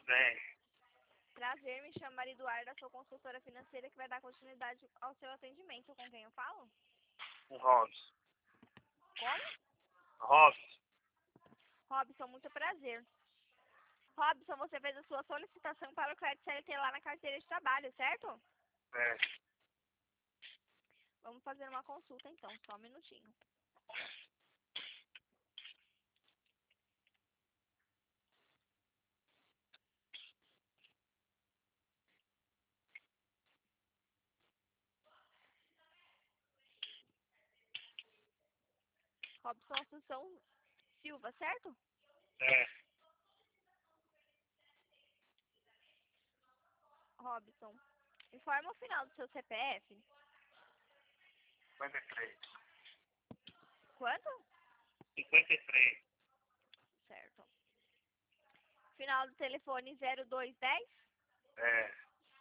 Tudo bem. Prazer, me chamo Maria Eduarda, sou consultora financeira que vai dar continuidade ao seu atendimento. Com quem eu falo? Um Robson. Como? Robson. Robson, muito prazer. Robson, você fez a sua solicitação para o crédito CLT lá na carteira de trabalho, certo? É. Vamos fazer uma consulta então, só um minutinho. Robson Assunção Silva, certo? É. Robson, informa o final do seu CPF. 53. Quanto? 53. Certo. Final do telefone 0210. É.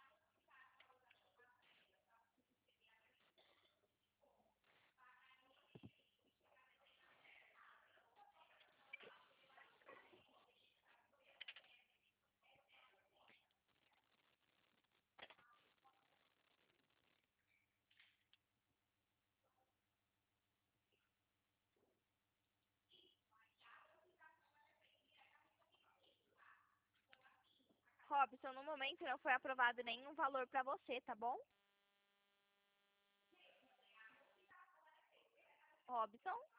Robson, no momento não foi aprovado nenhum valor para você, tá bom? Robson?